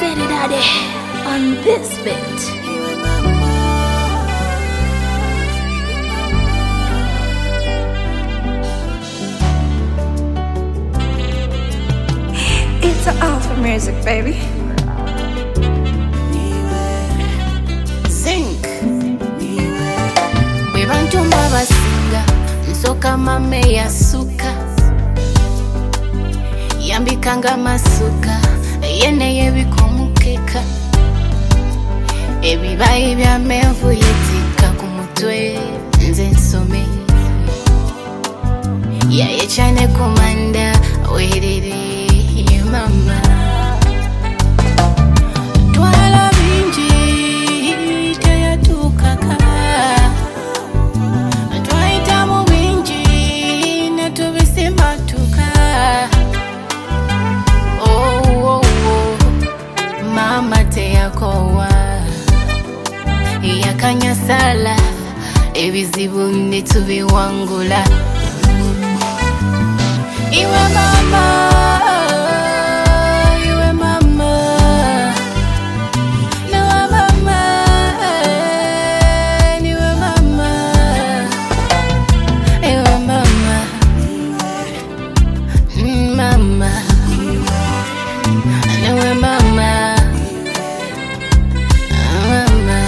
Lady Daddy on this bit. It's all for music, baby. Zinc. We run to Mavasinga, Nsoka mame yasuka. Yambikanga masuka, yene yebikomukeka. Ebibayi bya menvu yetika ku mutwe, nze nsome. Yaye cyane komanda, werere mama. Twala bingi teyatukaka, twaita mu bingi netubisimatuka. Oh, mama teyakowa, yakanyasala ebizibu netubiwangula. Iwe mama, iwe mama, niwe mama, niwe mama, iwe mama, mama, niwe mama, mama.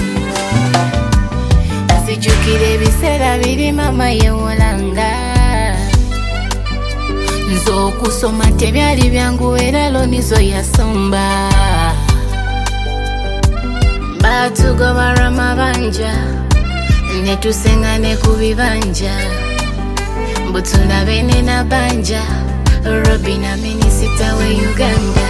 Sijukire ebiseera biri mama yewolanga. Nzo kusoma tebyali byangu era lonizo yasomba. Batugoba ramabanja, netusengane ku bibanja. Butulabe ne nabanja, Robina minisita we Uganda.